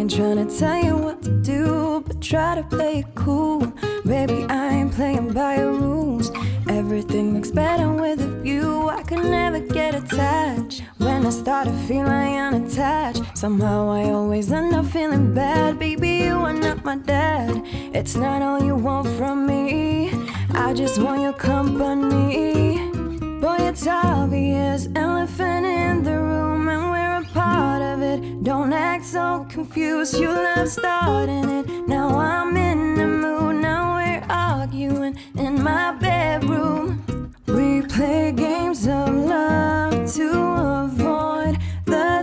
ain't tryna tell you what to do, but try to play it cool. Baby, I ain't playing by your rules. Everything looks better with a view. I could never get attached. When I started feeling unattached, somehow I always end up feeling bad. Baby, you are not my dad. It's not all you want from me, I just want your company. Boy, it's obvious, elephant in the room, and we're a part of it. Don't act so confused, you love starting it. Now I'm in the mood, now we're arguing in my bedroom. We play games of love to avoid the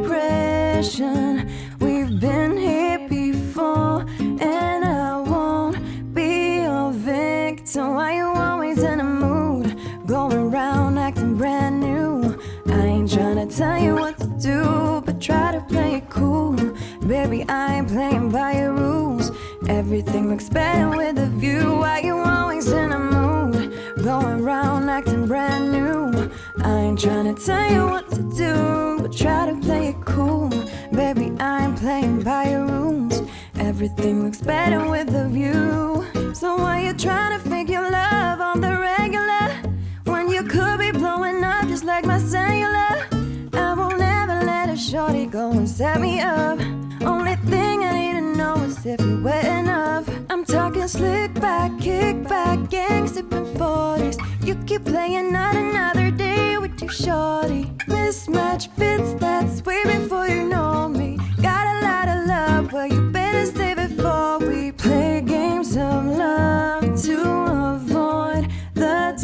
depression. We've been here before, and I won't be your victim. Why you always in a mood, going around acting brand new? I ain't tryna tell you what to do, but try to play it cool. Baby, I ain't playing by your rules. Everything looks better with a view. Why you always in a mood, going around acting brand new? I ain't tryna tell you what to do, but try to play it cool. Baby, I ain't playing by your rules. Everything looks better with a view. So why you trying to fake your love on the regular, when you could be blowing up just like my cellular? I won't ever let a shorty go and set me up. Only thing I need to know is if you're wet enough. I'm talking slick back, kick back, gang sipping 40s. You keep playing not another day with your shorty. Mismatch fits, that's way before you know me. Got a lot of love, well you better save it for we play games of love to avoid the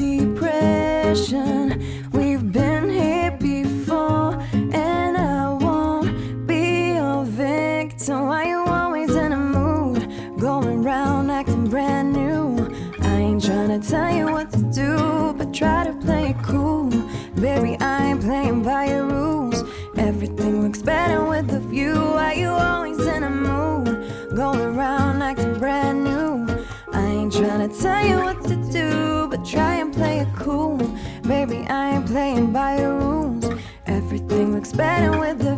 depression. We've been here before, and I won't be your victim. Why you always in a mood, going around acting brand new? I ain't tryna tell you what to do, but try to play it cool. Baby, I ain't playing by your rules. Everything looks better with a view. Why you always in a mood, going around acting brand new? I ain't tryna tell you what to do, but try and play it cool. Baby, I ain't playing by your rules. Everything looks better with